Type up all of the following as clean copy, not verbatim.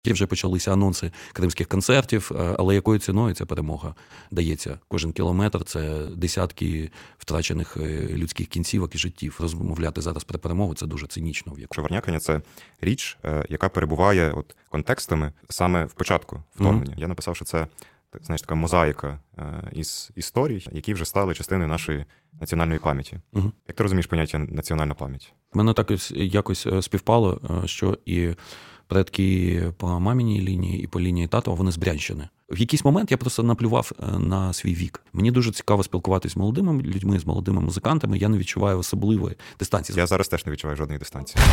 І вже почалися анонси кримських концертів, але якою ціною ця перемога дається? Кожен кілометр – це десятки втрачених людських кінцівок і життів. Розмовляти зараз про перемогу – це дуже цинічно. Варнякання – це річ, яка перебуває контекстами саме в початку вторгнення. Я написав, що це, знаєш, така мозаїка із історій, які вже стали частиною нашої національної пам'яті. Як ти розумієш поняття національна пам'ять? У мене так якось співпало, що і предки по маміній лінії і по лінії тата, вони з Брянщини. В якийсь момент я просто наплював на свій вік. Мені дуже цікаво спілкуватися з молодими людьми, з молодими музикантами. Я не відчуваю особливої дистанції. Я зараз теж не відчуваю жодної дистанції.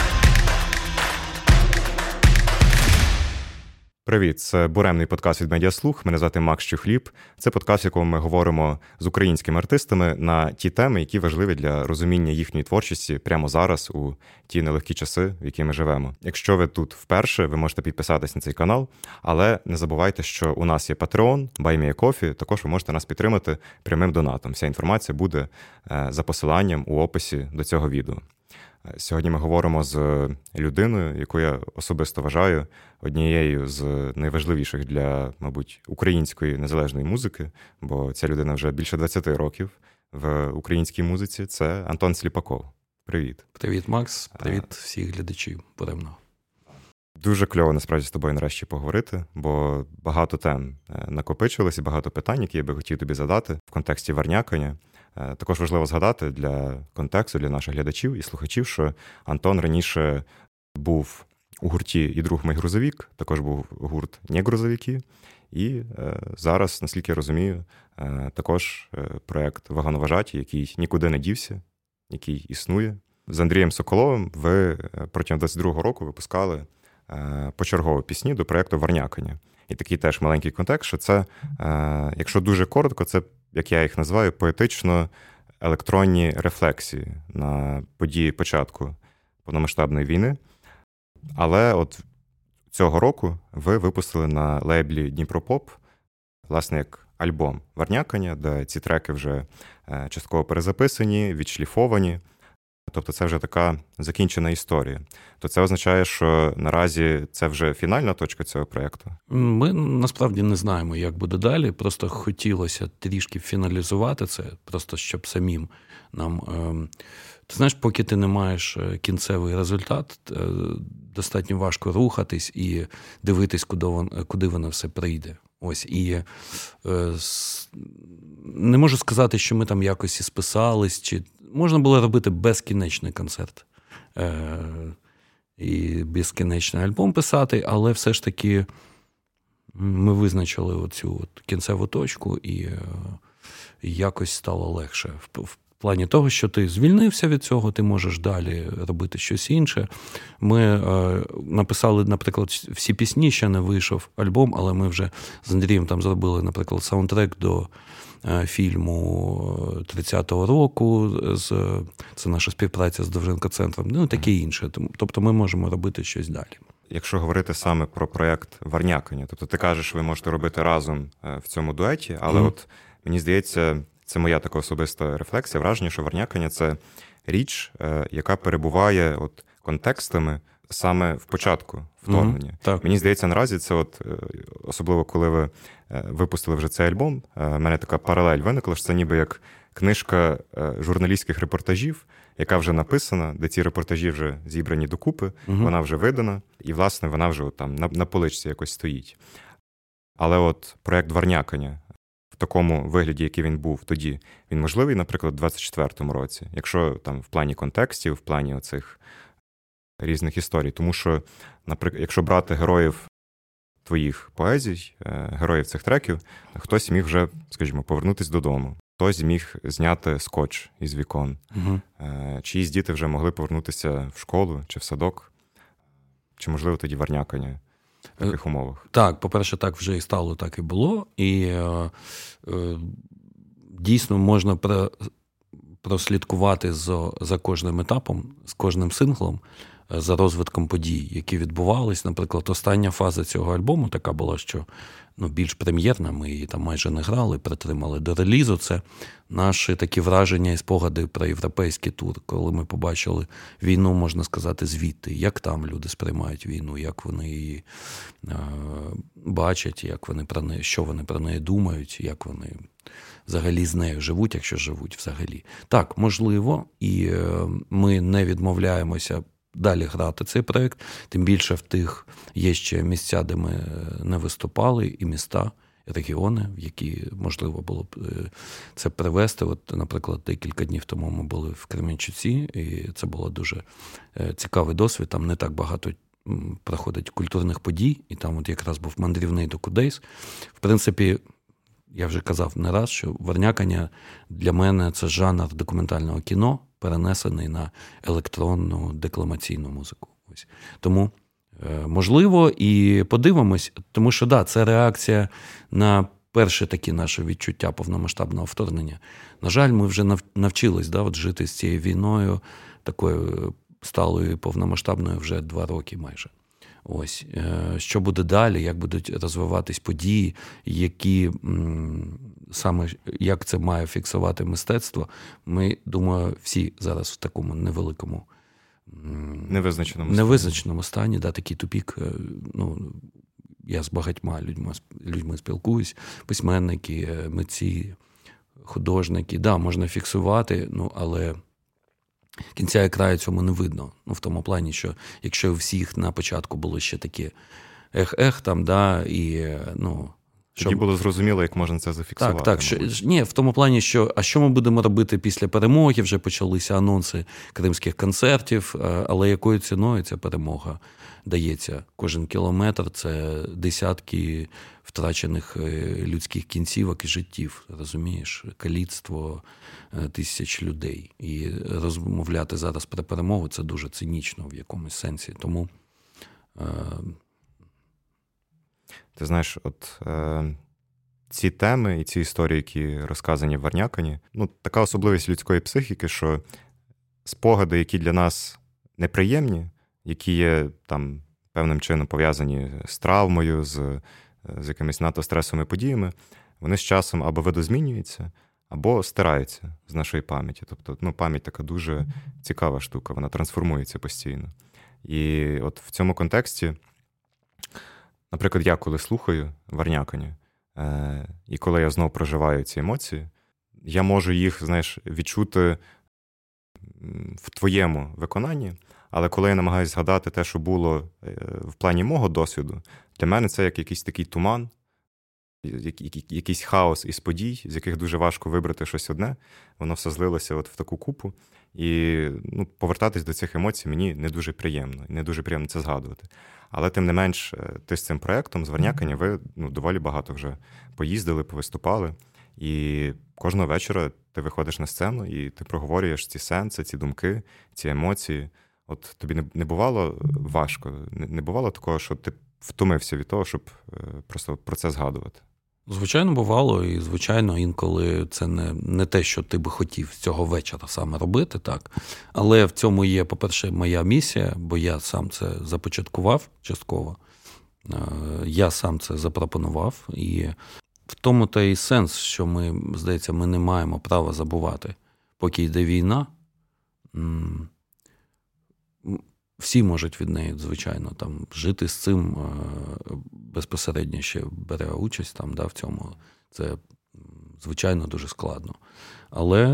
Привіт, це буремний подкаст від Медіаслух. Мене звати Макс Чухліб. Це подкаст, в якому ми говоримо з українськими артистами на ті теми, які важливі для розуміння їхньої творчості прямо зараз, у ті нелегкі часи, в які ми живемо. Якщо ви тут вперше, ви можете підписатись на цей канал, але не забувайте, що у нас є Patreon, Buy Me a Coffee, також ви можете нас підтримати прямим донатом. Вся інформація буде за посиланням у описі до цього відео. Сьогодні ми говоримо з людиною, яку я особисто вважаю однією з найважливіших для, мабуть, української незалежної музики, бо ця людина вже більше 20 років в українській музиці. Це Антон Сліпаков. Привіт. Привіт, Макс. Привіт всіх глядачів Буремного. Дуже кльово, насправді, з тобою нарешті поговорити, бо багато тем накопичилось і багато питань, які я би хотів тобі задати в контексті варнякання. Також важливо згадати для контексту, для наших глядачів і слухачів, що Антон раніше був у гурті «І друг мій грузовик», також був гурт «Не грузовики», і зараз, наскільки я розумію, також проєкт «Вагоноважаті», який нікуди не дівся, який існує. З Андрієм Соколовим ви протягом 22-го року випускали почергово пісні до проєкту «Варнякання». І такий теж маленький контекст, що це, якщо дуже коротко, це, як я їх називаю, поетично-електронні рефлексії на події початку повномасштабної війни. Але от цього року ви випустили на лейблі Дніпропоп, власне, як альбом «Варнякання», де ці треки вже частково перезаписані, відшліфовані. Тобто це вже така закінчена історія. То це означає, що наразі це вже фінальна точка цього проєкту? Ми насправді не знаємо, як буде далі. Просто хотілося трішки фіналізувати це, просто щоб самим нам... Ти знаєш, поки ти не маєш кінцевий результат, достатньо важко рухатись і дивитись, куди воно все прийде. Ось, і не можу сказати, що ми там якось і списались, чи можна було робити безкінечний концерт і безкінечний альбом писати, але все ж таки ми визначили оцю кінцеву точку і якось стало легше. В плані того, що ти звільнився від цього, ти можеш далі робити щось інше. Ми написали, наприклад, всі пісні, ще не вийшов альбом, але ми вже з Андрієм там зробили, наприклад, саундтрек до фільму 30-го року, це наша співпраця з Довженко-центром, ну, таке інше. Тобто ми можемо робити щось далі. Якщо говорити саме про проєкт «Варнякання», тобто ти кажеш, ви можете робити разом в цьому дуеті, але от мені здається, це моя така особиста рефлексія, враження, що «Варнякання» – це річ, яка перебуває контекстами саме в початку вторгнення. Мені здається, наразі це особливо коли ви випустили вже цей альбом, в мене така паралель виникла, що це ніби як книжка журналістських репортажів, яка вже написана, де ці репортажі вже зібрані докупи, вона вже видана, і, власне, вона вже там на поличці якось стоїть. Але от проєкт «Варнякання» в такому вигляді, який він був тоді, він можливий, наприклад, у 24-му році, якщо там в плані контекстів, в плані оцих різних історій. Тому що, наприклад, якщо брати героїв твоїх поезій, героїв цих треків, хтось міг вже, скажімо, повернутися додому, хтось міг зняти скотч із вікон, чиїсь діти вже могли повернутися в школу чи в садок, чи, можливо, тоді «Варнякання» в таких умовах. Так, по-перше, так вже і стало, так і було. І дійсно можна прослідкувати за кожним етапом, з кожним синглом, за розвитком подій, які відбувались. Наприклад, остання фаза цього альбому така була, що більш прем'єрна, ми її там майже не грали, притримали до релізу. Це наші такі враження і спогади про європейський тур, коли ми побачили війну, можна сказати, звідти, як там люди сприймають війну, як вони її бачать, як вони про неї, що вони про неї думають, як вони взагалі з нею живуть, якщо живуть взагалі. Так, можливо, і ми не відмовляємося далі грати цей проєкт, тим більше в тих є ще місця, де ми не виступали, і міста, і регіони, в які можливо було б це привести. От, наприклад, декілька днів тому ми були в Кременчуці, і це було дуже цікавий досвід, там не так багато проходить культурних подій, і там от якраз був мандрівний докудейс. В принципі, я вже казав не раз, що Варнякання для мене це жанр документального кіно, перенесений на електронну декламаційну музику. Ось. Тому, можливо, і подивимось, тому що, да, це реакція на перше такі наше відчуття повномасштабного вторгнення. На жаль, ми вже навчились жити з цією війною, такою сталою і повномасштабною вже 2 роки майже. Ось. Що буде далі, як будуть розвиватись події, саме як це має фіксувати мистецтво, ми, думаю, всі зараз в такому невеликому невизначеному стані, такий тупік. Я з багатьма людьми спілкуюсь, письменники, митці, художники. Можна фіксувати, але кінця і краю цьому не видно. В тому плані, що якщо у всіх на початку було ще таке тоді було зрозуміло, як можна це зафіксувати. Так. Ні, в тому плані, що що ми будемо робити після перемоги? Вже почалися анонси кримських концертів, але якою ціною ця перемога дається? Кожен кілометр – це десятки втрачених людських кінцівок і життів, розумієш? Каліцтво тисяч людей. І розмовляти зараз про перемогу – це дуже цинічно в якомусь сенсі. Тому... Ти знаєш, ці теми і ці історії, які розказані в Варнякані, така особливість людської психіки, що спогади, які для нас неприємні, які є там певним чином пов'язані з травмою, з якимись надто стресовими подіями, вони з часом або видозмінюються, або стираються з нашої пам'яті. Тобто, пам'ять така дуже цікава штука, вона трансформується постійно. І от в цьому контексті, наприклад, я коли слухаю Варнякання, і коли я знов проживаю ці емоції, я можу їх, відчути в твоєму виконанні, але коли я намагаюся згадати те, що було в плані мого досвіду, для мене це як якийсь такий туман, якийсь хаос із подій, з яких дуже важко вибрати щось одне, воно все злилося в таку купу, і повертатись до цих емоцій мені не дуже приємно, і не дуже приємно це згадувати. Але тим не менш, ти з цим проєктом, з Варнякання, ви доволі багато вже поїздили, повиступали, і кожного вечора ти виходиш на сцену і ти проговорюєш ці сенси, ці думки, ці емоції. От тобі не бувало важко, не бувало такого, що ти втомився від того, щоб просто про це згадувати? Звичайно, бувало, і, звичайно, інколи це не те, що ти би хотів з цього вечора саме робити, так. Але в цьому є, по-перше, моя місія, бо я сам це започаткував частково, я сам це запропонував, і в тому та й сенс, що ми, здається, ми не маємо права забувати. Поки йде війна, всі можуть від неї, звичайно, там, жити з цим безпосередньо ще бере участь там, в цьому. Це, звичайно, дуже складно. Але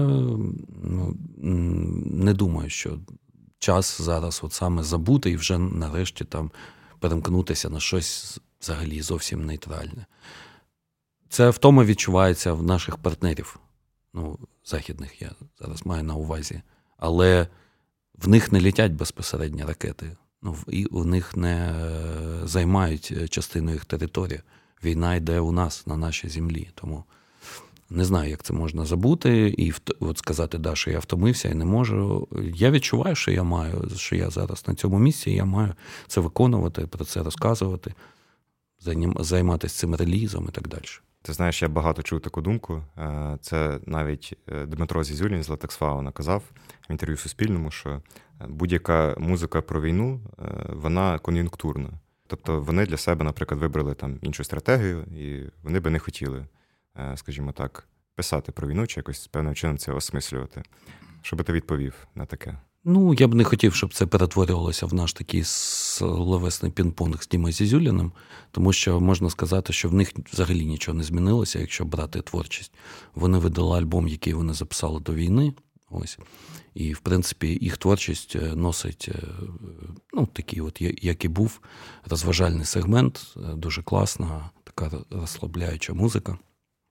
не думаю, що час зараз от саме забути і вже нарешті там перемкнутися на щось взагалі зовсім нейтральне. Це втома відчувається в наших партнерів, західних я зараз маю на увазі. Але в них не летять безпосередньо ракети, і у них не займають частину їх території. Війна йде у нас, на нашій землі. Тому не знаю, як це можна забути і от сказати, що я втомився і не можу. Я відчуваю, що я зараз на цьому місці, я маю це виконувати, про це розказувати, займатися цим релізом і так далі. Ти знаєш, я багато чув таку думку. Це навіть Дмитро Зізюлін з Латексфауна казав в інтерв'ю Суспільному, що будь-яка музика про війну, вона кон'юнктурна. Тобто вони для себе, наприклад, вибрали там іншу стратегію, і вони би не хотіли, скажімо так, писати про війну чи якось певним чином це осмислювати. Що би ти відповів на таке? Ну, я б не хотів, щоб це перетворювалося в наш такий словесний пінг-понг з Дімою Зізюліним, тому що можна сказати, що в них взагалі нічого не змінилося, якщо брати творчість. Вони видали альбом, який вони записали до війни, ось. І, в принципі, їх творчість носить, ну, такий от, як і був, розважальний сегмент, дуже класна, така розслабляюча музика.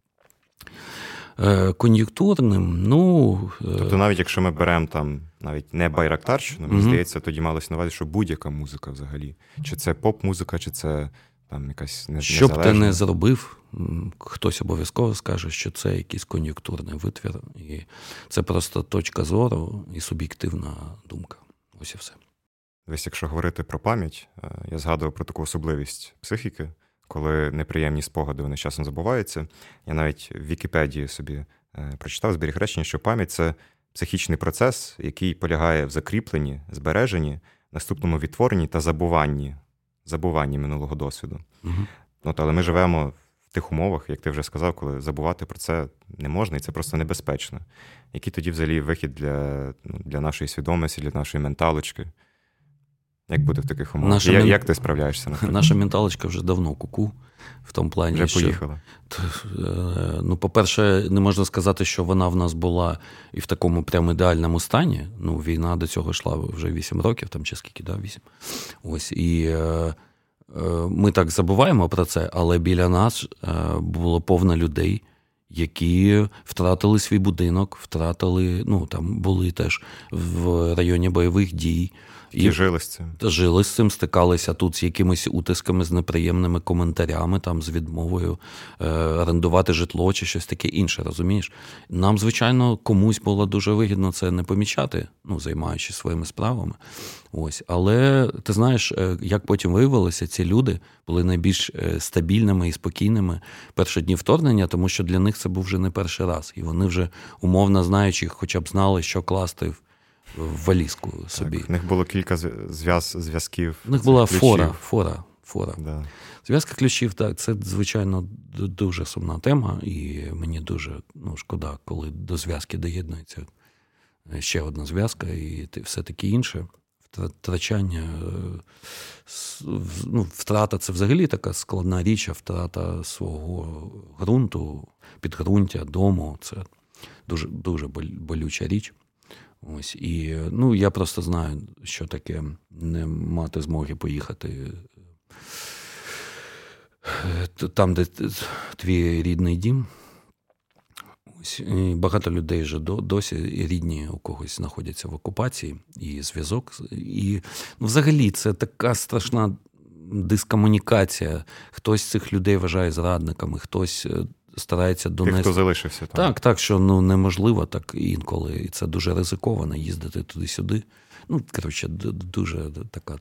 Кон'юнктурним, ну... Тобто навіть якщо ми беремо там навіть не Байрактарщину, мені здається, тоді малося на увазі, що будь-яка музика взагалі. Чи це поп-музика, чи це там якась незалежна. Що б ти не зробив, хтось обов'язково скаже, що це якийсь кон'юнктурний витвір. І це просто точка зору і суб'єктивна думка. Ось і все. Десь, якщо говорити про пам'ять, я згадував про таку особливість психіки, коли неприємні спогади, вони часом забуваються. Я навіть в Вікіпедії собі прочитав, зберіг речення, що пам'ять – це психічний процес, який полягає в закріпленні, збереженні, наступному відтворенні та забуванні минулого досвіду. Угу. Але ми живемо в тих умовах, як ти вже сказав, коли забувати про це не можна, і це просто небезпечно. Який тоді взагалі вихід для нашої свідомості, для нашої менталочки? Як буде в таких умовах? Як ти справляєшся? Наша менталочка вже давно куку. В тому плані, вже поїхала. Ну, по-перше, не можна сказати, що вона в нас була і в такому прям ідеальному стані. Ну, війна до цього йшла вже 8 років, там чи скільки, 8. Ось, і ми так забуваємо про це, але біля нас було повно людей, які втратили свій будинок, там були теж в районі бойових дій. І жили з цим. Жили з цим, стикалися тут з якимись утисками, з неприємними коментарями, там, з відмовою орендувати житло чи щось таке інше, розумієш? Нам, звичайно, комусь було дуже вигідно це не помічати, займаючись своїми справами. Ось. Але, ти знаєш, як потім виявилося, ці люди були найбільш стабільними і спокійними перші дні вторгнення, тому що для них це був вже не перший раз. І вони вже, умовно знаючи, хоча б знали, що класти в валізку собі. Так, в них було кілька зв'язків. У них була фора. Да. Зв'язка ключів, так, це, звичайно, дуже сумна тема, і мені дуже шкода, коли до зв'язки доєднується ще одна зв'язка і все таке інше. Втрачання, втрата – це взагалі така складна річ, а втрата свого ґрунту, підґрунтя, дому – це дуже, дуже болюча річ. Ось, і я просто знаю, що таке не мати змоги поїхати там, де твій рідний дім. Ось, і багато людей вже досі рідні у когось знаходяться в окупації, і зв'язок. І взагалі це така страшна дискомунікація. Хтось цих людей вважає зрадниками, хтось старається донести. Тих, хто залишився там. Так, що неможливо так інколи. І це дуже ризиковано їздити туди-сюди. Дуже така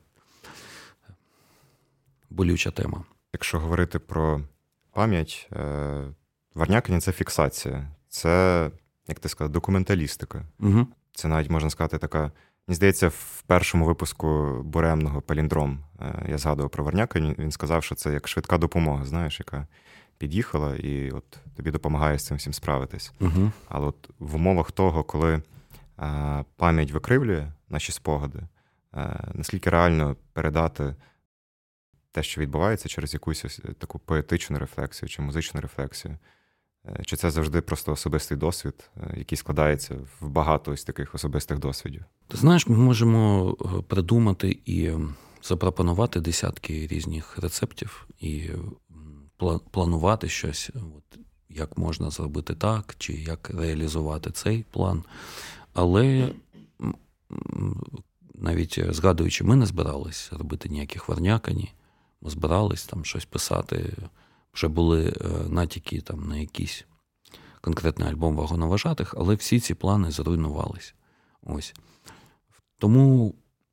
болюча тема. Якщо говорити про пам'ять, Варнякині – це фіксація. Це, як ти сказав, документалістика. Угу. Це навіть, можна сказати, така... Мені здається, в першому випуску Буремного «Паліндром» я згадував про Варнякині. Він сказав, що це як швидка допомога, знаєш, яка під'їхала і от тобі допомагає з цим всім справитись. Угу. Але от в умовах того, коли пам'ять викривлює наші спогади, наскільки реально передати те, що відбувається, через якусь таку поетичну рефлексію чи музичну рефлексію, чи це завжди просто особистий досвід, який складається в багато ось таких особистих досвідів? Ти знаєш, ми можемо придумати і запропонувати десятки різних рецептів і планувати щось, як можна зробити так, чи як реалізувати цей план. Але навіть згадуючи, ми не збирались робити ніяких Варнякині, ми збирались там щось писати, вже були натяки там на якийсь конкретний альбом вагоноважатих, але всі ці плани зруйнувались. Ось. Тому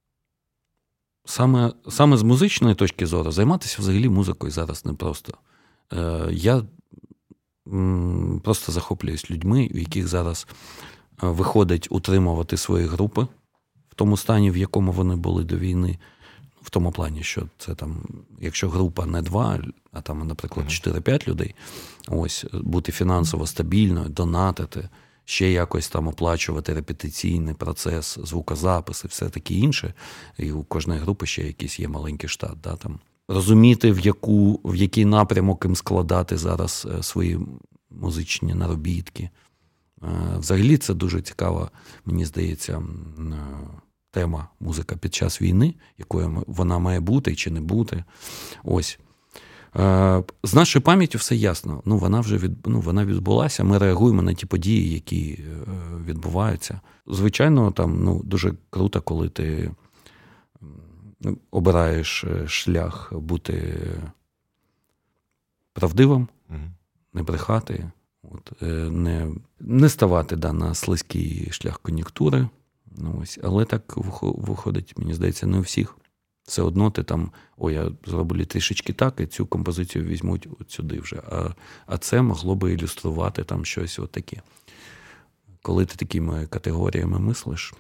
саме з музичної точки зору займатися взагалі музикою зараз непросто. Я просто захоплююсь людьми, в яких зараз виходить утримувати свої групи в тому стані, в якому вони були до війни. В тому плані, що це там, якщо група не 2, а там, наприклад, 4-5 людей, ось, бути фінансово стабільною, донатити, ще якось там оплачувати репетиційний процес, звукозаписи, все таке інше. І у кожної групи ще якийсь є маленький штат. Да, там. Розуміти, в який напрямок їм складати зараз свої музичні наробітки. Взагалі це дуже цікава, мені здається, тема музика під час війни, якою вона має бути чи не бути. Ось. З нашою пам'яттю все ясно. Вона вже вона відбулася, ми реагуємо на ті події, які відбуваються. Звичайно, там дуже круто, коли ти обираєш шлях бути правдивим, не брехати, не ставати на слизький шлях кон'юнктури. Ось. Але так виходить, мені здається, не у всіх. Все одно ти там, я зроблю трішечки так, і цю композицію візьмуть от сюди вже. А це могло би ілюструвати там щось отаке. Коли ти такими категоріями мислиш,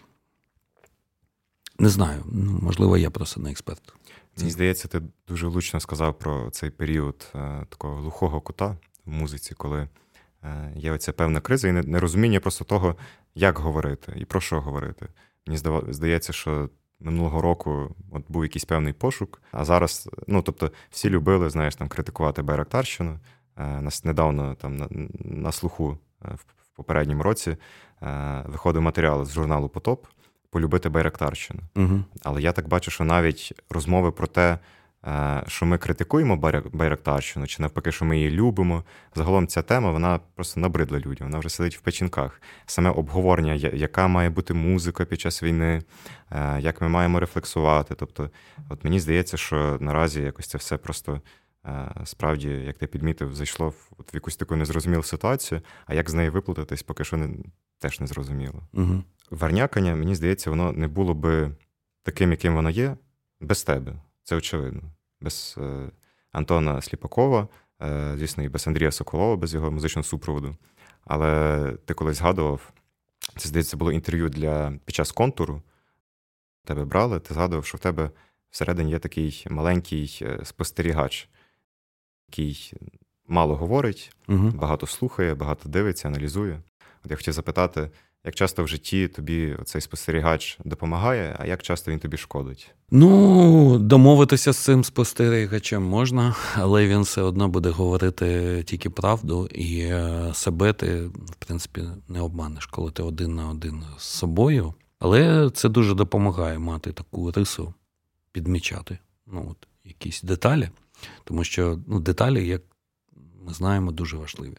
не знаю, можливо, я просто не експерт. Мені здається, ти дуже влучно сказав про цей період такого глухого кута в музиці, коли є оця певна криза і нерозуміння просто того, як говорити і про що говорити. Мені здається, що минулого року був якийсь певний пошук, а зараз, тобто, всі любили, знаєш, там критикувати Байрактарщину. Нас недавно там на слуху в попередньому році виходив матеріал з журналу «Потоп» полюбити Байрактарщину. Угу. Але я так бачу, що навіть розмови про те, що ми критикуємо Байрактарщину, чи навпаки, що ми її любимо. Загалом ця тема, вона просто набридла людям, вона вже сидить в печінках. Саме обговорення, яка має бути музика під час війни, як ми маємо рефлексувати. Тобто, от мені здається, що наразі якось це все просто справді, як ти підмітив, зайшло в якусь таку незрозумілу ситуацію, а як з неї виплутатись, поки що теж не зрозуміло. Угу. Варнякання, мені здається, воно не було би таким, яким воно є, без тебе. Це очевидно. Без Антона Сліпакова, звісно, і без Андрія Соколова, без його музичного супроводу. Але ти колись згадував, це, здається, було інтерв'ю під час контуру. Тебе брали, ти згадував, що в тебе всередині є такий маленький спостерігач, який мало говорить, багато слухає, багато дивиться, аналізує. От я хотів запитати, як часто в житті тобі цей спостерігач допомагає, а як часто він тобі шкодить? Домовитися з цим спостерігачем можна, але він все одно буде говорити тільки правду, і себе ти, в принципі, не обманеш, коли ти один на один з собою. Але це дуже допомагає мати таку рису, підмічати якісь деталі, тому що деталі, як ми знаємо, дуже важливі.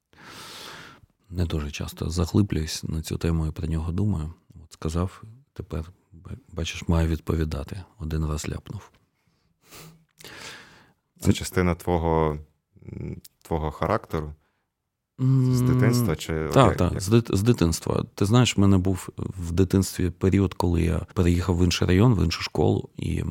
Не дуже часто заглиблююсь на цю тему і про нього думаю. От сказав, тепер, бачиш, маю відповідати. Один раз ляпнув. Це частина твого характеру? З дитинства? Чи Так, з дитинства. Ти знаєш, в мене був в дитинстві період, коли я переїхав в інший район, в іншу школу, і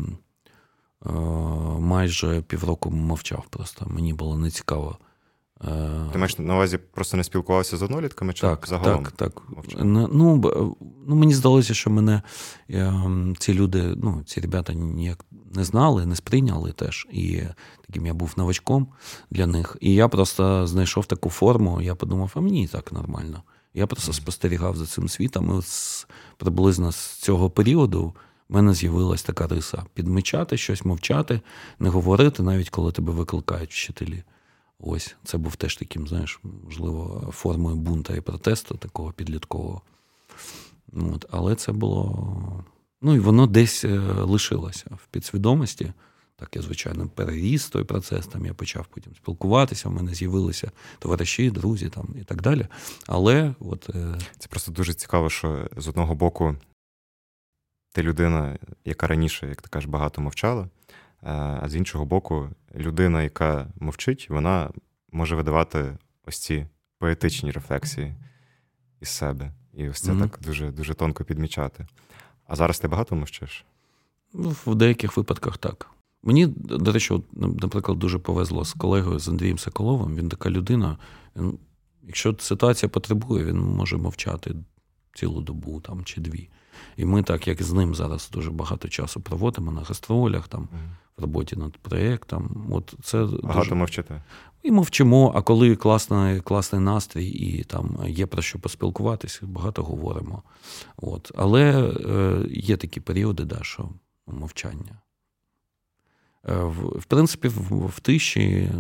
майже півроку мовчав просто. Мені було нецікаво. Ти маєш на увазі, просто не спілкувався з однолітками? Чи загалом? Так. Мені здалося, що мене ці люди, ці ребята ніяк не знали, не сприйняли теж. І таким я був новачком для них. І я просто знайшов таку форму, я подумав, а мені і так нормально. Я просто спостерігав за цим світом, і приблизно з цього періоду в мене з'явилась така риса. Підмічати щось, мовчати, не говорити, навіть коли тебе викликають вчителі. Ось, це був теж таким, знаєш, можливо, формою бунта і протесту, такого підліткового. Але це було... і воно десь лишилося в підсвідомості. Так, я, звичайно, переріс той процес, там я почав потім спілкуватися, в мене з'явилися товариші, друзі там, і так далі. Але Це просто дуже цікаво, що з одного боку ти людина, яка раніше, як ти кажеш, багато мовчала, а з іншого боку, людина, яка мовчить, вона може видавати ось ці поетичні рефлексії із себе. І ось це так дуже, дуже тонко підмічати. А зараз ти багато мовчиш? В деяких випадках так. Мені, до речі, наприклад, дуже повезло з колегою, з Андрієм Соколовим. Він така людина, якщо ситуація потребує, він може мовчати цілу добу там, чи дві. І ми так, як з ним зараз дуже багато часу проводимо на гастролях, там, в роботі над проєктом. От це багато дуже... мовчите. І мовчимо, а коли класний настрій і там є про що поспілкуватися, багато говоримо. От. Але є такі періоди, да, що мовчання. В принципі, в тиші,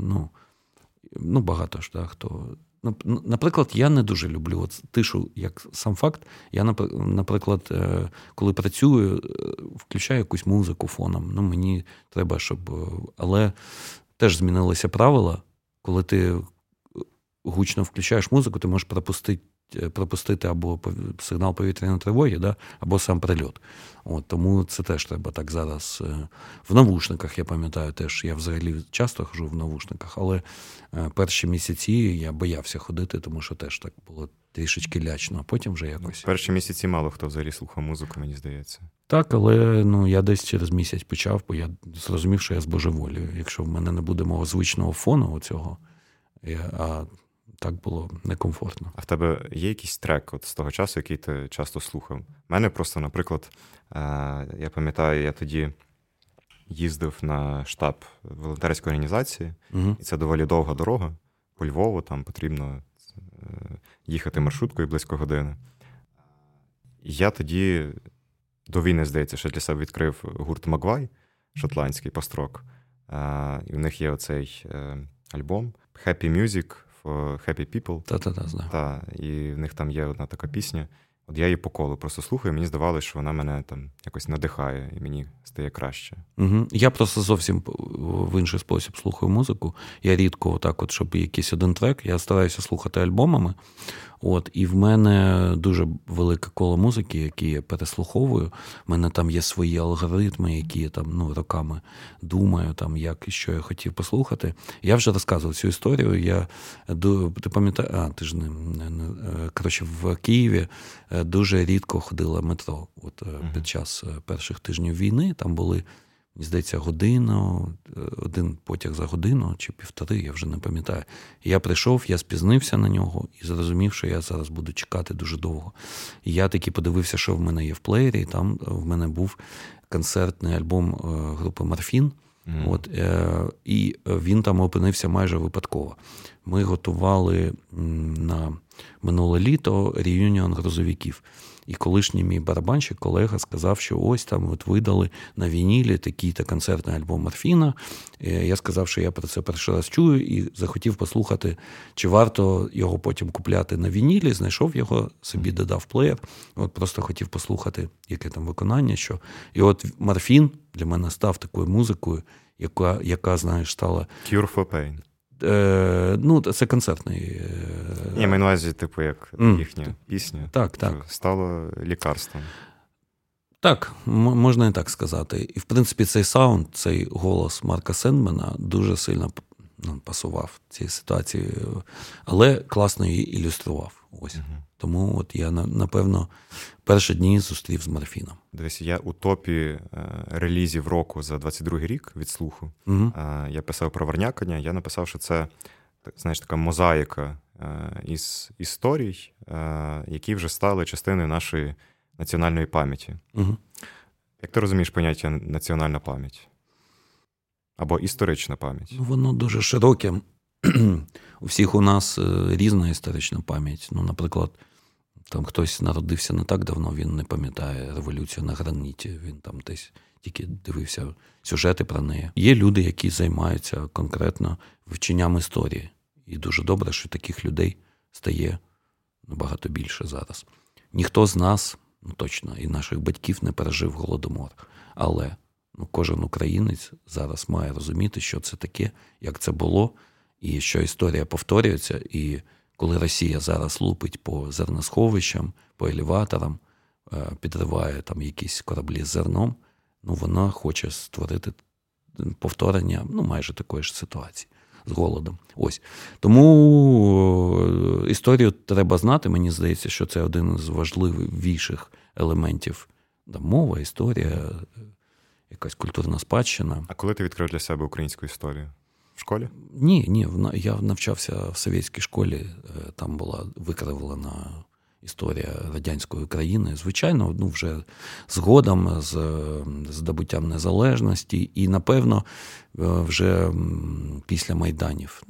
багато ж, да, хто... Наприклад, я не дуже люблю тишу як сам факт. Я, наприклад, коли працюю, включаю якусь музику фоном. Мені треба, щоб... Але теж змінилися правила. Коли ти гучно включаєш музику, ти можеш пропустити або сигнал повітряної тривоги, да, або сам прильот. От, тому це теж треба так зараз. В навушниках, я пам'ятаю, теж я взагалі часто хожу в навушниках, але перші місяці я боявся ходити, тому що теж так було трішечки лячно, а потім вже якось. Перші місяці мало хто взагалі слухав музику, мені здається. Так, але я десь через місяць почав, бо я зрозумів, що я збожеволюю. Якщо в мене не буде мого звичного фону оцього, а так було некомфортно. А в тебе є якийсь трек от з того часу, який ти часто слухав? У мене просто, наприклад, я пам'ятаю, я тоді їздив на штаб волонтерської організації, і це доволі довга дорога по Львову, там потрібно їхати маршруткою близько години. І я тоді до війни, здається, ще для себе відкрив гурт Магвай, шотландський, построк. І в них є оцей альбом Happy Music for Happy People. Та-та-та, знаю. І в них там є одна така пісня. От я її по колу просто слухаю, і мені здавалося, що вона мене там якось надихає, і мені стає краще. Угу. Я просто зовсім в інший спосіб слухаю музику. Я рідко так, от, щоб якийсь один трек, я стараюся слухати альбомами. От, і в мене дуже велике коло музики, які я переслуховую. У мене там є свої алгоритми, які я там, роками думаю, там, як і що я хотів послухати. Я вже розказував цю історію. Ти пам'ятаєш, ти ж коротше, в Києві дуже рідко ходила метро. От, під час перших тижнів війни там були, мені здається, один потяг за годину чи півтори, я вже не пам'ятаю. Я прийшов, я спізнився на нього і зрозумів, що я зараз буду чекати дуже довго. І я таки подивився, що в мене є в плеєрі, і там в мене був концертний альбом групи «Морфін». От, і він там опинився майже випадково. Ми готували на минуле літо реюніон грузовиків. І колишній мій барабанщик, колега, сказав, що ось там от видали на вінілі такий-то концертний альбом «Морфіна». Я сказав, що я про це перший раз чую і захотів послухати, чи варто його потім купляти на вінілі. Знайшов його, собі додав плеєр. От просто хотів послухати, яке там виконання. Що. І от «Морфін» для мене став такою музикою, яка, знаєш, стала... Cure for Pain. Це концертний. Я маю на увазі, типу, як їхня пісня. Так. Стало лікарством. Так, можна і так сказати. І, в принципі, цей саунд, цей голос Марка Сендмена дуже сильно пасував цій ситуації, але класно її ілюстрував. Ось. Тому от я, напевно, перші дні зустрів з «Морфіном». Дивись, я у топі релізів року за 22-й рік від слуху. Я писав про Варнякання, я написав, що це, знаєш, така мозаїка із історій, які вже стали частиною нашої національної пам'яті. Як ти розумієш поняття національна пам'ять? Або історична пам'ять? Воно дуже широке. У всіх у нас різна історична пам'ять. Наприклад, там хтось народився не так давно, він не пам'ятає революцію на граніті, він там десь тільки дивився сюжети про неї. Є люди, які займаються конкретно вивченням історії. І дуже добре, що таких людей стає набагато більше зараз. Ніхто з нас, точно, і наших батьків не пережив Голодомор. Але кожен українець зараз має розуміти, що це таке, як це було, і що історія повторюється, і коли Росія зараз лупить по зерносховищам, по елеваторам, підриває там якісь кораблі з зерном, вона хоче створити повторення майже такої ж ситуації з голодом. Ось. Тому історію треба знати. Мені здається, що це один з важливіших елементів. Мова, історія, якась культурна спадщина. А коли ти відкрив для себе українську історію? В школі? Ні, я навчався в совєтській школі, там була викривлена історія радянської країни. Звичайно, вже згодом з здобуттям незалежності і, напевно, вже після Майданів.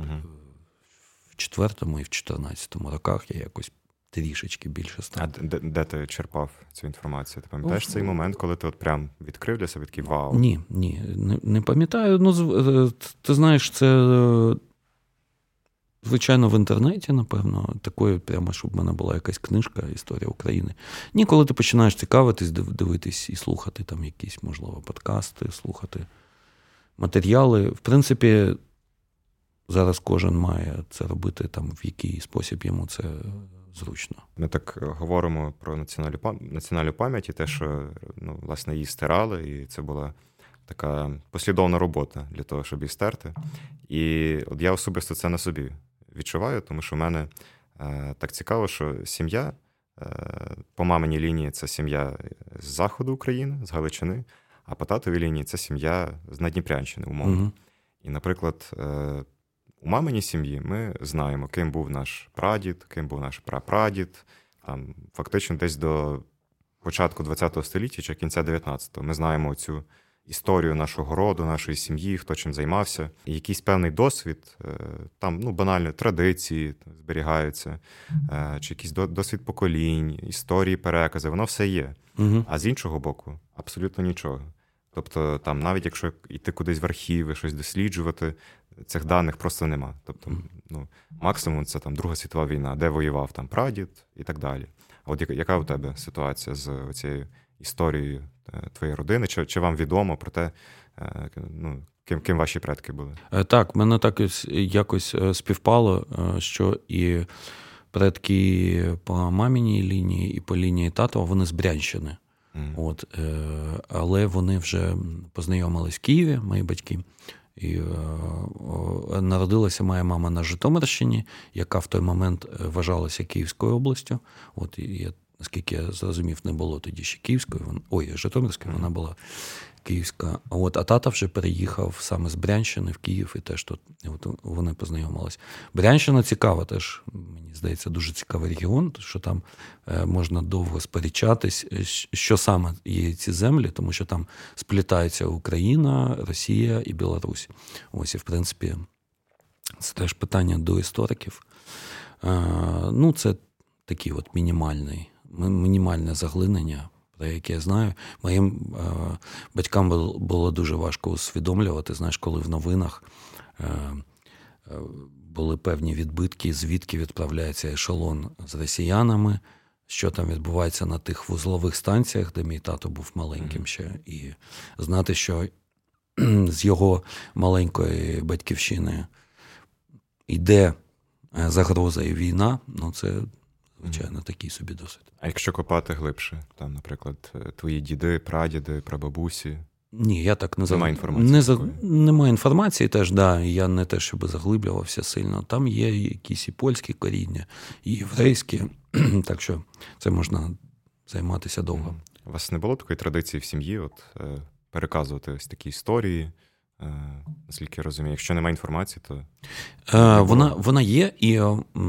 В 4-му і в 14-му роках я якось трішечки більше став. А де ти черпав цю інформацію? Ти пам'ятаєш цей момент, коли ти от прям відкрив для себе такий вау? Ні, не пам'ятаю. Ти знаєш, це, звичайно, в інтернеті, напевно, такої прямо, щоб в мене була якась книжка «Історія України». Ні, коли ти починаєш цікавитись, дивитись і слухати там якісь, можливо, подкасти, слухати матеріали. В принципі, зараз кожен має це робити там, в який спосіб йому це зручно. Ми так говоримо про національну пам'ять і те, що власне її стирали, і це була така послідовна робота для того, щоб її стерти. І от я особисто це на собі відчуваю, тому що в мене так цікаво, що сім'я по маминій лінії це сім'я з заходу України, з Галичини, а по татовій лінії це сім'я з Надніпрянщини, умовно. Угу. І, наприклад, у маминій сім'ї ми знаємо, ким був наш прадід, ким був наш прапрадід. Там, фактично десь до початку ХХ століття чи кінця 19-го ми знаємо цю історію нашого роду, нашої сім'ї, хто чим займався. І якийсь певний досвід, там, банально, традиції зберігаються, чи якийсь досвід поколінь, історії, перекази, воно все є. Угу. А з іншого боку, абсолютно нічого. Тобто, там, навіть якщо йти кудись в архіви, щось досліджувати, цих даних просто нема. Тобто, максимум це там Друга світова війна, де воював там прадід і так далі. А от яка у тебе ситуація з цією історією твоєї родини? Чи вам відомо про те, ким ваші предки були? Так, мене так якось співпало, що і предки по маміній лінії, і по лінії тата, вони з Брянщини. Але вони вже познайомились в Києві, мої батьки. І народилася моя мама на Житомирщині, яка в той момент вважалася Київською областю. І, наскільки я зрозумів, не було тоді ще Київської, Житомирської, вона була Київська. А тата вже переїхав саме з Брянщини в Київ, і теж тут вони познайомились. Брянщина цікава теж, мені здається, дуже цікавий регіон, що там можна довго сперечатись, що саме є ці землі, тому що там сплітаються Україна, Росія і Білорусь. І, в принципі, це теж питання до істориків. Це такий мінімальне заглинення, про яке я знаю. Моїм батькам було дуже важко усвідомлювати, знаєш, коли в новинах були певні відбитки, звідки відправляється ешелон з росіянами, що там відбувається на тих вузлових станціях, де мій тато був маленьким ще, і знати, що з його маленької батьківщини йде загроза і війна, це, звичайно, такий собі досвід. А якщо копати глибше, там, наприклад, твої діди, прадіди, прабабусі? Ні, я так немає інформації. Немає інформації теж, да, я не те, щоб заглиблювався сильно. Там є якісь і польські коріння, і єврейські, так що це можна займатися довго. У вас не було такої традиції в сім'ї переказувати ось такі історії? Наскільки я розумію, якщо немає інформації, то... Вона є, і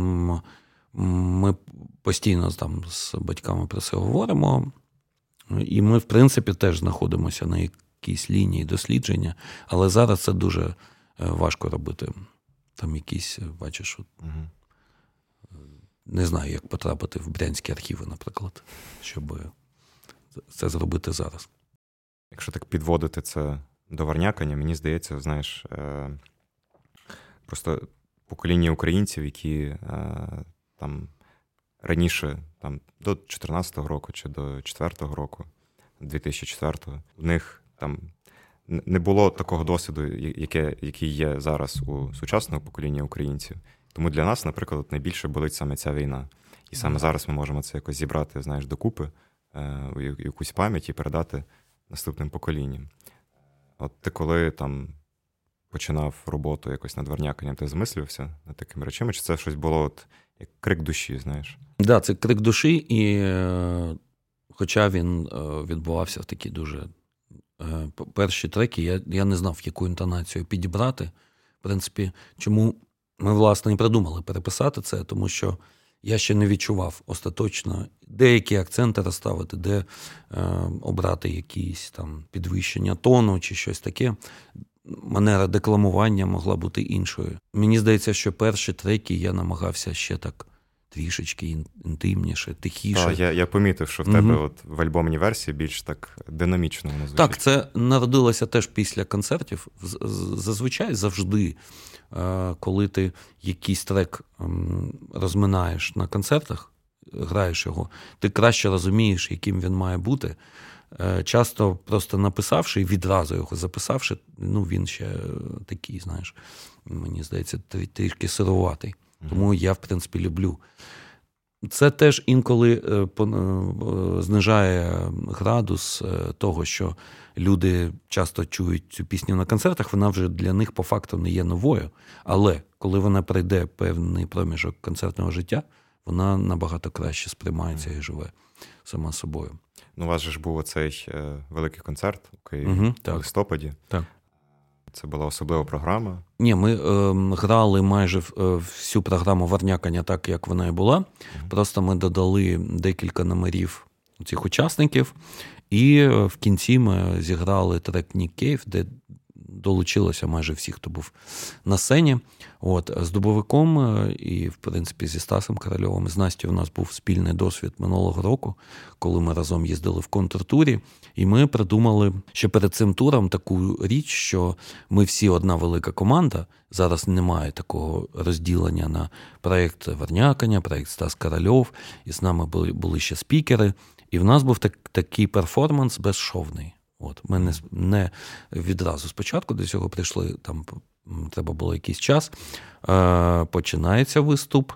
ми постійно там з батьками про це говоримо. І ми, в принципі, теж знаходимося на якійсь лінії дослідження, але зараз це дуже важко робити. Там якісь, бачиш, не знаю, як потрапити в брянські архіви, наприклад, щоб це зробити зараз. Якщо так підводити це до варнякання, мені здається, знаєш, просто покоління українців, які там раніше, там, до 14-го року чи до 4-го року, 2004-го, в них там не було такого досвіду, який є зараз у сучасного покоління українців. Тому для нас, наприклад, найбільше болить саме ця війна. І саме зараз ми можемо це якось зібрати, знаєш, докупи, якусь пам'ять і передати наступним поколінням. От ти коли там починав роботу якось над варняканням, ти замислювався над такими речами, чи це щось було як крик душі, знаєш? Так, да, це крик душі, і хоча він відбувався в такій дуже перші треки я не знав, яку інтонацію підібрати. В принципі, чому ми, власне, і придумали переписати це, тому що я ще не відчував остаточно, деякі акценти розставити, де обрати якісь там підвищення тону чи щось таке. Манера декламування могла бути іншою. Мені здається, що перші треки я намагався ще так трішечки інтимніше, тихіше. Так, я помітив, що в тебе от в альбомній версії більш так динамічно воно звучить. Так, це народилося теж після концертів. Зазвичай завжди, коли ти якийсь трек розминаєш на концертах, граєш його, ти краще розумієш, яким він має бути. Часто просто написавши і відразу його записавши, він ще такий, знаєш, мені здається, трішки сируватий. Тому я, в принципі, люблю. Це теж інколи знижає градус того, що люди часто чують цю пісню на концертах, вона вже для них по факту не є новою. Але коли вона пройде певний проміжок концертного життя, вона набагато краще сприймається і живе сама собою. У вас же ж був оцей великий концерт у Києві в листопаді. Так. Це була особлива програма. Ні, ми грали майже всю програму «Варнякання» так, як вона і була. Просто ми додали декілька номерів цих учасників. І в кінці ми зіграли трек «Нік Кейв», де долучилося майже всі, хто був на сцені. З Дубовиком і, в принципі, зі Стасом Корольовим, з Настю у нас був спільний досвід минулого року, коли ми разом їздили в контртурі. І ми придумали ще перед цим туром таку річ, що ми всі одна велика команда. Зараз немає такого розділення на проєкт «Варнякання», проєкт Стас Корольов. І з нами були ще спікери. І в нас був такий перформанс безшовний. Ми не відразу спочатку до цього прийшли, там треба було якийсь час. Починається виступ.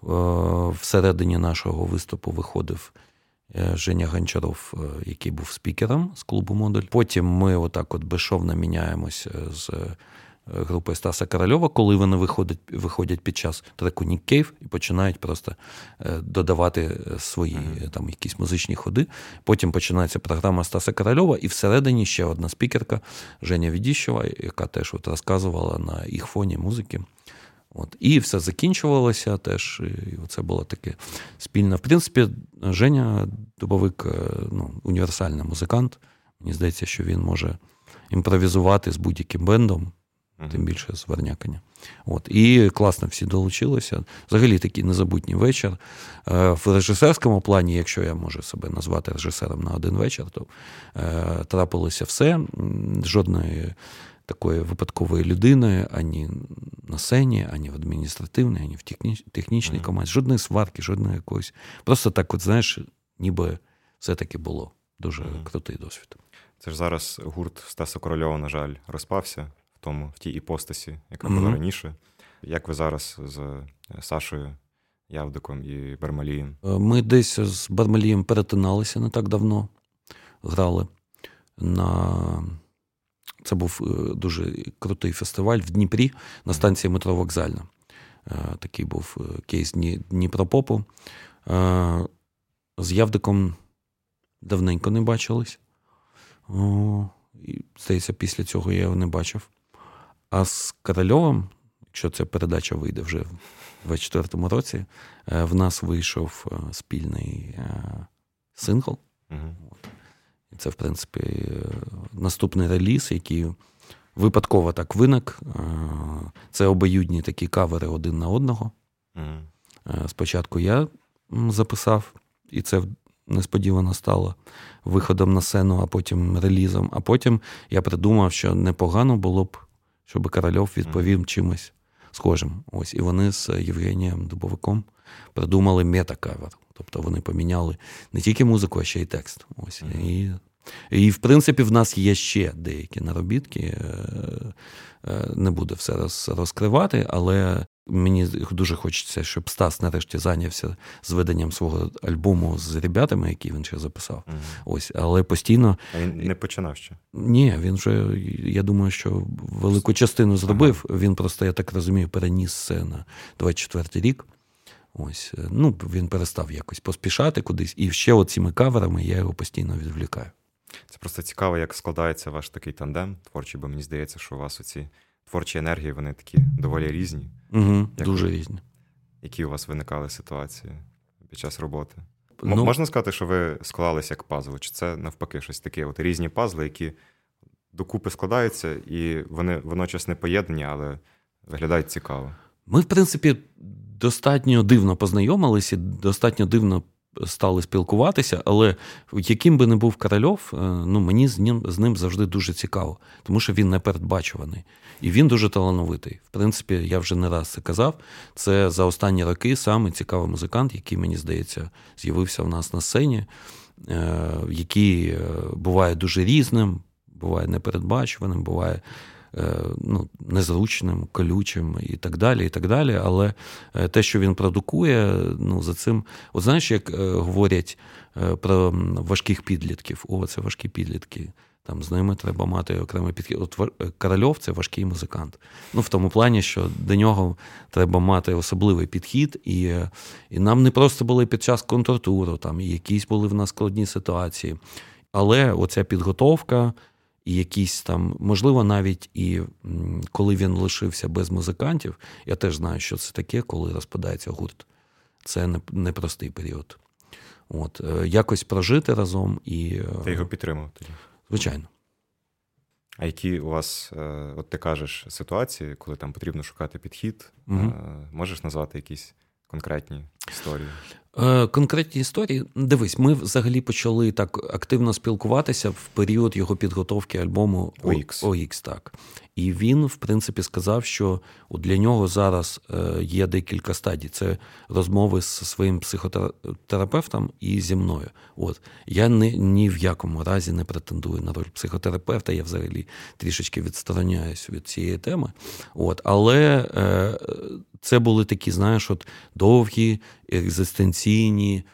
Всередині нашого виступу виходив Женя Гончаров, який був спікером з клубу «Модуль». Потім ми отак безшовно міняємось з групою Стаса Корольова, коли вони виходять під час треку «Нік Кейв» і починають просто додавати свої там якісь музичні ходи. Потім починається програма Стаса Корольова, і всередині ще одна спікерка Женя Відіщева, яка теж розказувала на їх фоні музики. І все закінчувалося теж, і це було таке спільне. В принципі, Женя Дубовик універсальний музикант. Мені здається, що він може імпровізувати з будь-яким бендом, тим більше з Варнякання. І класно всі долучилися. Взагалі такий незабутній вечір. В режисерському плані, якщо я можу себе назвати режисером на один вечір, то трапилося все. Жодної такої випадкової людини ані на сцені, ані в адміністративній, ані в технічній команді. Жодної сварки, жодної якоїсь. Просто так, знаєш, ніби все-таки було. Дуже крутий досвід. Це ж зараз гурт Стаса Корольова, на жаль, розпався в тій іпостасі, яка була раніше. Як ви зараз з Сашою Явдиком і Бармалієм? Ми десь з Бармалієм перетиналися не так давно. Грали Це був дуже крутий фестиваль в Дніпрі на станції метро Вокзальна. Такий був кейс Дніпропопу. З Явдиком давненько не бачились. Здається, після цього я його не бачив. А з Корольовим, якщо ця передача вийде вже в 24-му році, в нас вийшов спільний сингл. І це, в принципі, наступний реліз, який випадково так виник. Це обоюдні такі кавери один на одного. Спочатку я записав, і це несподівано стало виходом на сцену, а потім релізом. А потім я придумав, що непогано було б, щоб Корольов відповів чимось схожим. І вони з Євгенієм Дубовиком придумали мета-кавер. Тобто вони поміняли не тільки музику, а ще й текст. І, в принципі, в нас є ще деякі наробітки. Не буду все розкривати, але мені дуже хочеться, щоб Стас нарешті зайнявся зведенням свого альбому з ребятами, які він ще записав. Але постійно... А він не починав ще? Ні, він вже, я думаю, що велику частину зробив. Він просто, я так розумію, переніс це на 24-й рік. Він перестав якось поспішати кудись. І ще оціми каверами я його постійно відвлікаю. Це просто цікаво, як складається ваш такий тандем творчий, бо мені здається, що у вас оці творчі енергії, вони такі доволі різні. Дуже різні. Які у вас виникали ситуації під час роботи? Ну, можна сказати, що ви склалися як пазл? Чи це навпаки щось таке? От різні пазли, які докупи складаються, і вони водночас не поєднані, але виглядають цікаво. Ми, в принципі, достатньо дивно познайомилися, достатньо дивно стали спілкуватися, але яким би не був Корольов, мені з ним завжди дуже цікаво, тому що він непередбачуваний. І він дуже талановитий. В принципі, я вже не раз це казав, це за останні роки саме цікавий музикант, який, мені здається, з'явився в нас на сцені, який буває дуже різним, буває непередбачуваним, буває незручним, колючим і так далі, і так далі. Але те, що він продукує, за цим... От знаєш, як говорять про важких підлітків? Це важкі підлітки. Там з ними треба мати окремий підхід. От Корольов – це важкий музикант. В тому плані, що до нього треба мати особливий підхід, і нам не просто були під час контртуру, там, і якісь були в нас складні ситуації. Але оця підготовка, і якісь там, можливо, навіть і коли він лишився без музикантів, я теж знаю, що це таке, коли розпадається гурт. Це непростий період. Якось прожити разом і... Ти його підтримав тоді? Звичайно. А які у вас, от ти кажеш, ситуації, коли там потрібно шукати підхід? Можеш назвати якісь конкретні історії? Конкретні історії? Дивись, ми взагалі почали так активно спілкуватися в період його підготовки альбому OX, так. І він, в принципі, сказав, що для нього зараз є декілька стадій. Це розмови з своїм психотерапевтом і зі мною. Я ні в якому разі не претендую на роль психотерапевта, я взагалі трішечки відстороняюсь від цієї теми. Але це були такі, знаєш, довгі, екзистенційні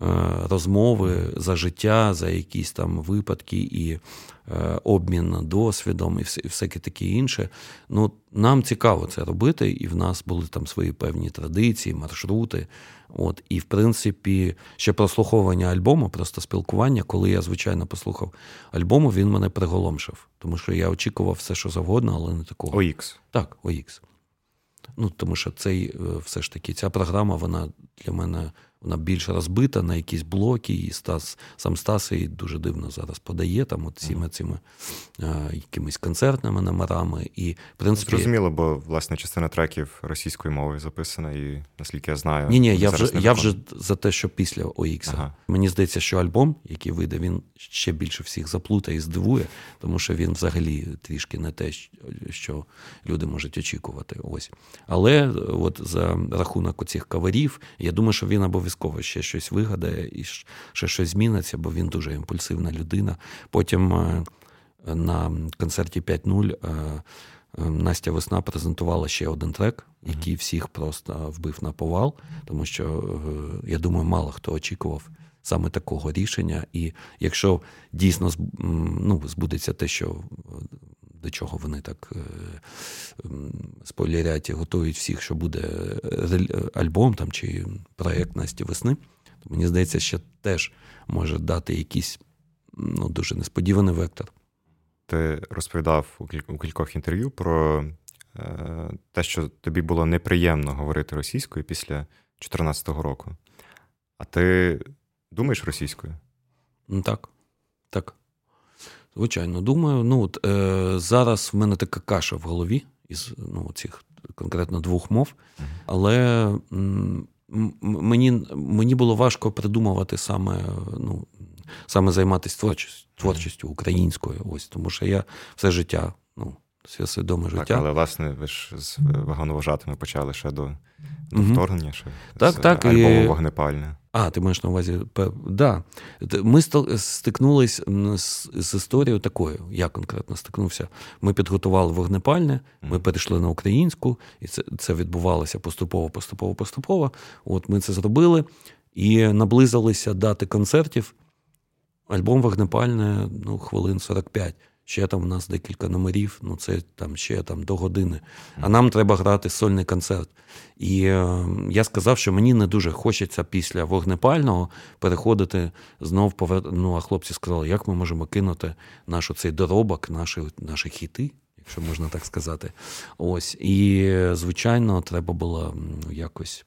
розмови за життя, за якісь там випадки і обмін досвідом і всяке таке інше. Нам цікаво це робити, і в нас були там свої певні традиції, маршрути. І, в принципі, ще прослуховування альбому, просто спілкування, коли я, звичайно, послухав альбому, він мене приголомшив. Тому що я очікував все, що завгодно, але не такого. OX. Так, OX. Тому що все ж таки, ця програма, вона для мене більш розбита на якісь блоки, і сам Стас її дуже дивно зараз подає, там цими якимись концертними номерами. І, в принципі... Зрозуміло, бо, власне, частина треків російською мовою записана, і, наскільки я знаю... Ні, я вже за те, що після OX. Ага. Мені здається, що альбом, який вийде, він ще більше всіх заплутає і здивує, тому що він взагалі трішки не те, що люди можуть очікувати. Але за рахунок оцих каверів, я думаю, що він обов'язково ще щось вигадає і ще щось зміниться, бо він дуже імпульсивна людина. Потім на концерті 5.0 Настя Весна презентувала ще один трек, який всіх просто вбив на повал, тому що, я думаю, мало хто очікував саме такого рішення. І якщо дійсно збудеться те, до чого вони так спойлерять і готують всіх, що буде альбом там, чи проєкт Насті Весни, то мені здається, що теж може дати якийсь дуже несподіваний вектор. Ти розповідав у кількох інтерв'ю про те, що тобі було неприємно говорити російською після 2014 року. А ти думаєш російською? Так. Звичайно, думаю. Зараз в мене така каша в голові із цих конкретно двох мов, але мені було важко придумувати саме займатися творчістю українською. Тому що я все життя, все свідоме життя. Так, але, власне, ви ж з вагоновожатими почали ще до вторгнення, ще з альбому «Вогнепальне». Ти маєш на увазі? Да. Ми стикнулись з історією такою. Я конкретно стикнувся. Ми підготували «Вогнепальне», ми перейшли на українську, і це відбувалося поступово. Ми це зробили, і наблизилися дати концертів. Альбом «Вогнепальне», хвилин 45. ще там у нас декілька номерів, ну це там ще там до години. А нам треба грати сольний концерт. І я сказав, що мені не дуже хочеться після вогнепального переходити знов а хлопці сказали, як ми можемо кинути наш оцей доробок, наші хіти, якщо можна так сказати. Ось. І, звичайно, треба було якось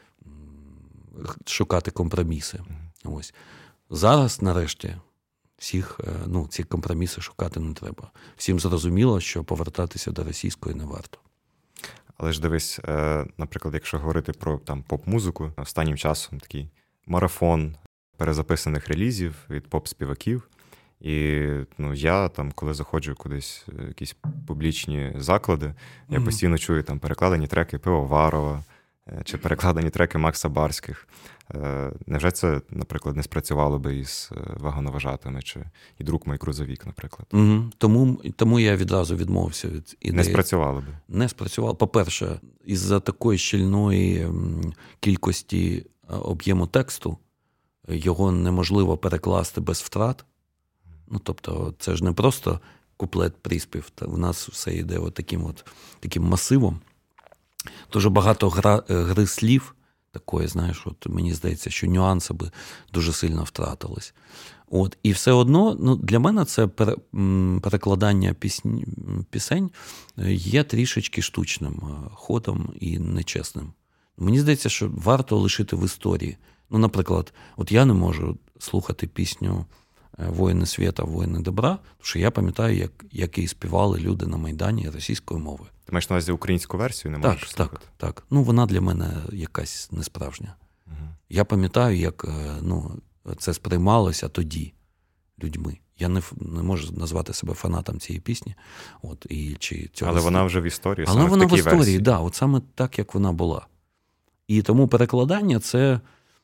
шукати компроміси. Ось. Зараз, нарешті, ці компроміси шукати не треба. Всім зрозуміло, що повертатися до російської не варто. Але ж дивись, наприклад, якщо говорити про там поп-музику, останнім часом такий марафон перезаписаних релізів від поп-співаків. І я там, коли заходжу кудись в якісь публічні заклади, я постійно чую там перекладені треки Пивоварова чи перекладені треки Макса Барських. Невже це, наприклад, не спрацювало би із вагоноважатими чи і «Друг мій грузовик», наприклад? Тому я відразу відмовився від ідеї. Не спрацювало би? Не спрацювало. По-перше, із-за такої щільної кількості об'єму тексту його неможливо перекласти без втрат. Тобто це ж не просто куплет-приспів. У нас все йде таким масивом. Дуже багато гри слів такої, знаєш, мені здається, що нюанси би дуже сильно втратились. І все одно, для мене це перекладання пісень є трішечки штучним ходом і нечесним. Мені здається, що варто лишити в історії. Наприклад, я не можу слухати пісню «Воїни світа, воїни добра», тому що я пам'ятаю, як її співали люди на Майдані російською мовою. Ти маєш на увазі українську версію, не можеш слухати? Так. Вона для мене якась несправжня. Угу. Я пам'ятаю, як це сприймалося тоді людьми. Я не можу назвати себе фанатом цієї пісні. Але вона вже в історії. Але вона в історії, так. Саме так, як вона була. І тому перекладання – це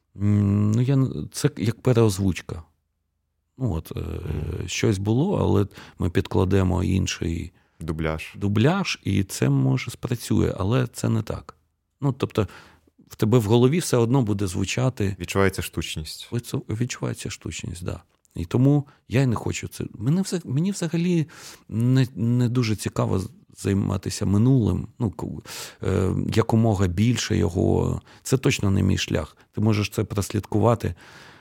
як переозвучка. Щось було, але ми підкладемо інший дубляж, і це, може, спрацює, але це не так. Тобто, в тебе в голові все одно буде звучати... Відчувається штучність. Відчувається штучність, так. Да. І тому я й не хочу це... Мені взагалі не дуже цікаво займатися минулим, якомога більше його. Це точно не мій шлях. Ти можеш це прослідкувати.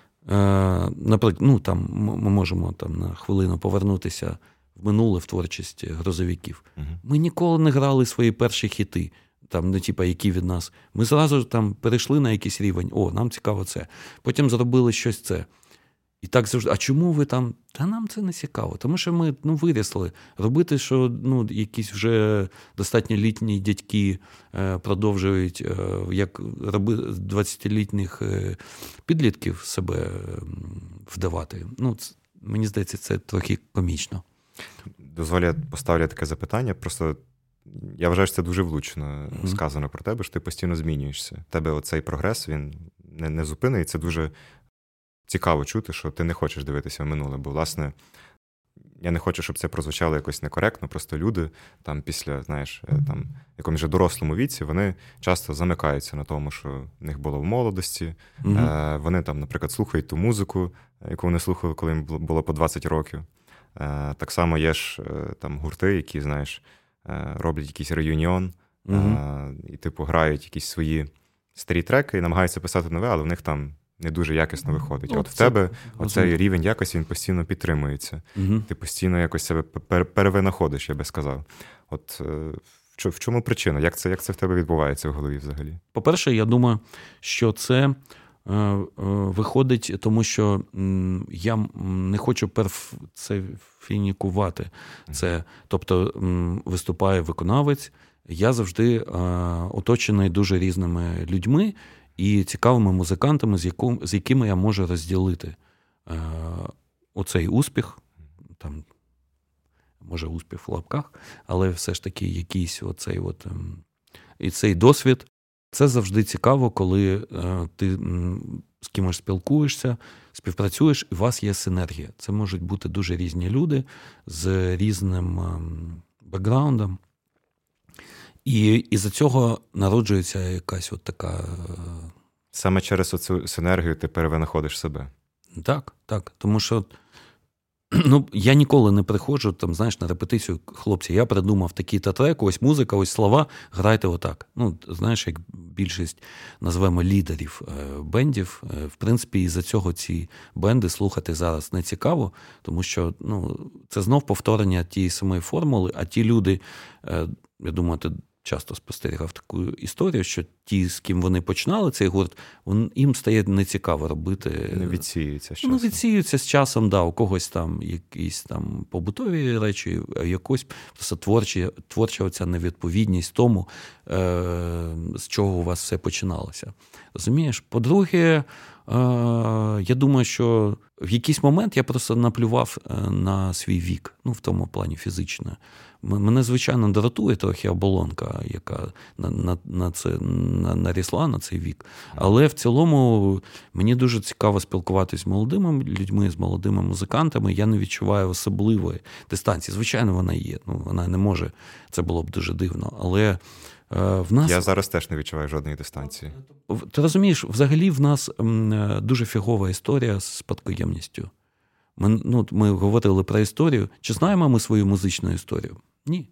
Наприклад, ми можемо на хвилину повернутися в минуле, в творчість грузовиків. Ми ніколи не грали свої перші хіти, які від нас. Ми зразу перейшли на якийсь рівень. Нам цікаво це. Потім зробили щось це. І так завжди. А чому ви там? Та нам це не цікаво. Тому що ми вирісли. Робити, що якісь вже достатньо літні дядьки продовжують, як 20-літніх підлітків себе вдавати. Мені здається, це трохи комічно. Дозволь, я поставлю таке запитання. Просто я вважаю, що це дуже влучно сказано про тебе, що ти постійно змінюєшся. У тебе оцей прогрес, він не зупинений. Це дуже цікаво чути, що ти не хочеш дивитися в минуле, бо, власне, я не хочу, щоб це прозвучало якось некоректно, просто люди після, в якомусь вже дорослому віці, вони часто замикаються на тому, що в них було в молодості, вони наприклад, слухають ту музику, яку вони слухали, коли їм було по 20 років. Так само є ж гурти, які, роблять якийсь реюніон, і, грають якісь свої старі треки і намагаються писати нове, але в них не дуже якісно виходить. В тебе оцей рівень якості, він постійно підтримується. Ти постійно якось себе перевинаходиш, я би сказав. В чому причина? Як це в тебе відбувається в голові взагалі? По-перше, я думаю, що це виходить, тому що я не хочу перфінікувати це. Тобто виступає виконавець, я завжди оточений дуже різними людьми, і цікавими музикантами, з якими я можу розділити оцей успіх, може успіх в лапках, але все ж таки якийсь і цей досвід. Це завжди цікаво, коли ти з кимось спілкуєшся, співпрацюєш, і у вас є синергія. Це можуть бути дуже різні люди з різним бекграундом. І із-за цього народжується якась така... Саме через оцю синергію ти перевинаходиш себе. Так. Тому що Ну, я ніколи не приходжу, там, знаєш, на репетицію, хлопці, я придумав такий-то трек, ось музика, ось слова, грайте отак. Ну, знаєш, як більшість, назвемо, лідерів бендів, в принципі, із-за цього ці бенди слухати зараз не цікаво, тому що, ну, це знов повторення тієї самої формули, а ті люди, я думаю, ти часто спостерігав таку історію, що ті, з ким вони починали цей гурт, їм стає нецікаво робити. Не відсіюються з часом. Ну, відсіюються з часом, да, у когось там якісь там побутові речі, а якось просто творча оця невідповідність тому, з чого у вас все починалося. Розумієш? По-друге, я думаю, що в якийсь момент я просто наплював на свій вік, ну, в тому плані фізично. Мене, звичайно, дратує трохи оболонка, яка нарісла на цей вік. Але в цілому мені дуже цікаво спілкуватися з молодими людьми, з молодими музикантами. Я не відчуваю особливої дистанції. Звичайно, вона є. Ну, вона не може. Це було б дуже дивно. Але в нас... Я зараз теж не відчуваю жодної дистанції. Ти розумієш, взагалі в нас дуже фігова історія з спадкоємністю. Ми говорили про історію. Чи знаємо ми свою музичну історію? Ні.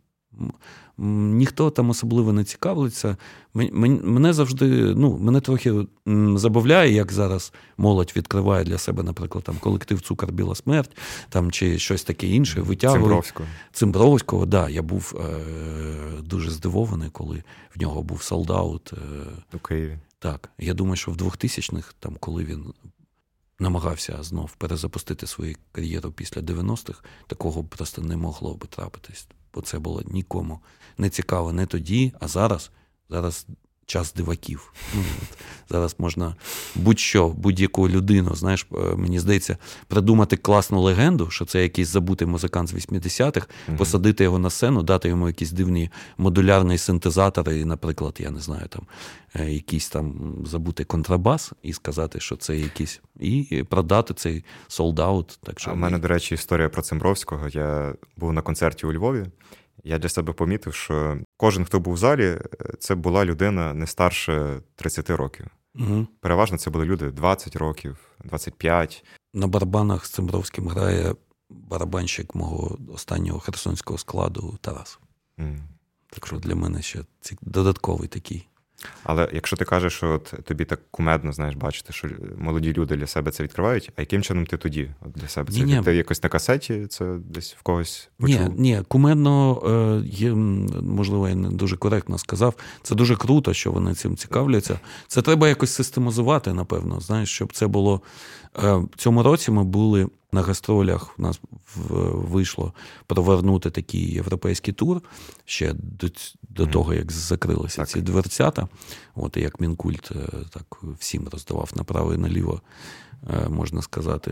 Ніхто там особливо не цікавиться. Мене завжди, мене трохи забавляє, як зараз молодь відкриває для себе, наприклад, там колектив «Цукор Біла смерть», там, чи щось таке інше, витягує. Цимбровського, да. Я був дуже здивований, коли в нього був солдаут. У Києві. Так. Я думаю, що в 2000-х, там, коли він намагався знов перезапустити свою кар'єру після 90-х, такого просто не могло би трапитись. Бо це було нікому не цікаво не тоді, а зараз час диваків. Зараз можна будь-яку людину, знаєш, мені здається, придумати класну легенду, що це якийсь забутий музикант з 80-х, посадити його на сцену, дати йому якісь дивні модулярні синтезатори, і, наприклад, я не знаю, там якийсь там забутий контрабас, і сказати, що це якийсь, і продати цей солдаут. У мене, до речі, історія про Цимбровського. Я був на концерті у Львові. Я для себе помітив, що кожен, хто був в залі, це була людина не старше 30 років. Угу. Переважно це були люди 20 років, 25. На барабанах з Цимбровським грає барабанщик мого останнього херсонського складу Тарас. Так що для мене ще додатковий такий. Але якщо ти кажеш, що от тобі так кумедно, знаєш, бачити, що молоді люди для себе це відкривають, а яким чином ти тоді для себе це? Ти якось на касеті це десь в когось почув? Ні, кумедно, можливо, я не дуже коректно сказав, це дуже круто, що вони цим цікавляться. Це треба якось систематизувати, напевно, знаєш, щоб це було... В цьому році ми були на гастролях, у нас вийшло провернути такий європейський тур ще до того, як закрилися ці дверцята. От, і як Мінкульт так всім роздавав направо і наліво, можна сказати.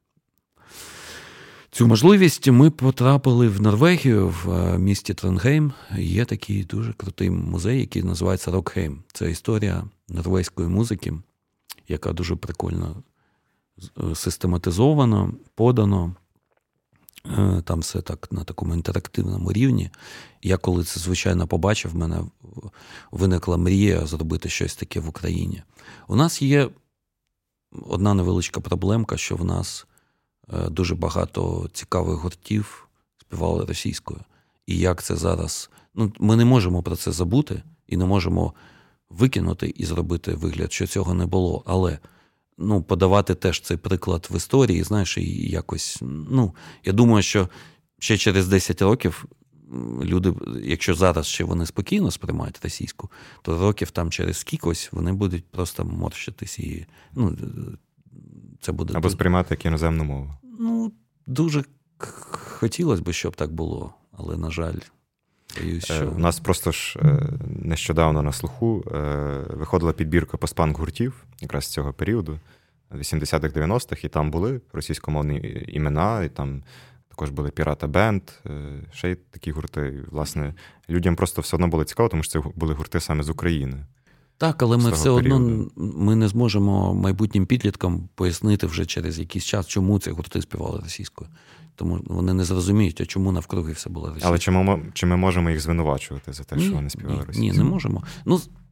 Цю можливість ми потрапили в Норвегію, в місті Трондгейм. Є такий дуже крутий музей, який називається Рокхейм. Це історія норвезької музики, яка дуже прикольно систематизовано, подано. Там все так на такому інтерактивному рівні. Я коли це, звичайно, побачив, в мене виникла мрія зробити щось таке в Україні. У нас є одна невеличка проблемка, що в нас дуже багато цікавих гуртів співали російською. І як це зараз... ми не можемо про це забути і не можемо викинути і зробити вигляд, що цього не було. Але подавати теж цей приклад в історії, знаєш, і якось, я думаю, що ще через 10 років люди, якщо зараз ще вони спокійно сприймають російську, то років там через кількось вони будуть просто морщитись і, це буде... Або сприймати як іноземну мову. Дуже хотілося б, щоб так було, але, на жаль... У нас просто ж нещодавно на слуху виходила підбірка постпанк гуртів, якраз з цього періоду, 80-х, 90-х, і там були російськомовні імена, і там також були Пірата Бенд, ще й такі гурти. І, власне, людям просто все одно було цікаво, тому що це були гурти саме з України. Так, але ми все одно не зможемо майбутнім підліткам пояснити вже через якийсь час, чому ці гурти співали російською. Тому вони не зрозуміють, а чому навкруги все було російською. Але чи ми можемо їх звинувачувати за те, що вони співали російською? Ні, не можемо.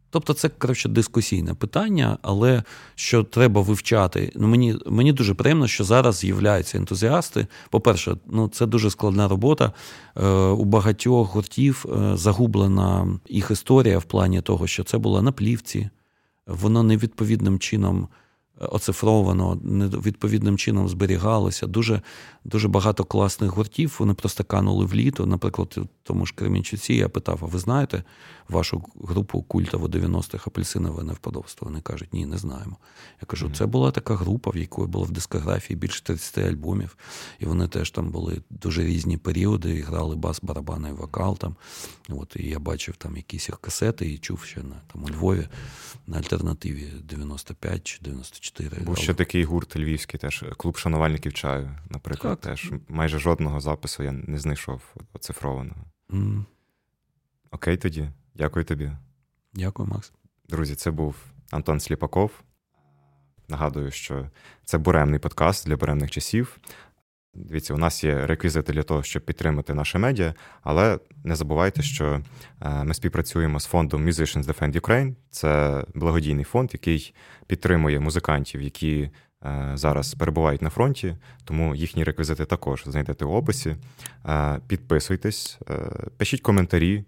Тобто це, коротше, дискусійне питання, але що треба вивчати. Мені дуже приємно, що зараз з'являються ентузіасти. По-перше, це дуже складна робота. У багатьох гуртів загублена їх історія в плані того, що це було на плівці, воно невідповідним чином оцифровано, відповідним чином зберігалося. Дуже, дуже багато класних гуртів, вони просто канули в літо. Наприклад, в тому ж Кременчуці я питав, а ви знаєте вашу групу культову 90-х «Апельсинове невподобство»? Вони кажуть, ні, не знаємо. Я кажу, це була така група, в якої було в дискографії більше 30 альбомів, і вони теж там були дуже різні періоди, і грали бас, барабани і вокал там. І я бачив там якісь їх касети і чув ще у Львові на альтернативі 95 чи 94. Був ще такий гурт львівський, теж клуб шанувальників чаю, наприклад. Так. Теж майже жодного запису я не знайшов оцифрованого. Окей тоді. Дякую тобі. Дякую, Макс. Друзі, це був Антон Сліпаков. Нагадую, що це буремний подкаст для буремних часів. Дивіться, у нас є реквізити для того, щоб підтримати наше медіа, але не забувайте, що ми співпрацюємо з фондом Musicians Defend Ukraine. Це благодійний фонд, який підтримує музикантів, які зараз перебувають на фронті, тому їхні реквізити також знайдете в описі. Підписуйтесь, пишіть коментарі,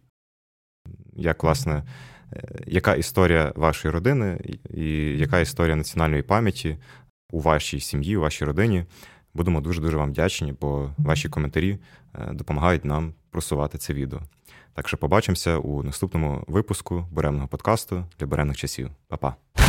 яка історія вашої родини і яка історія національної пам'яті у вашій сім'ї, у вашій родині. Будемо дуже-дуже вам вдячні, бо ваші коментарі допомагають нам просувати це відео. Так що побачимося у наступному випуску буремного подкасту для буремних часів. Па-па!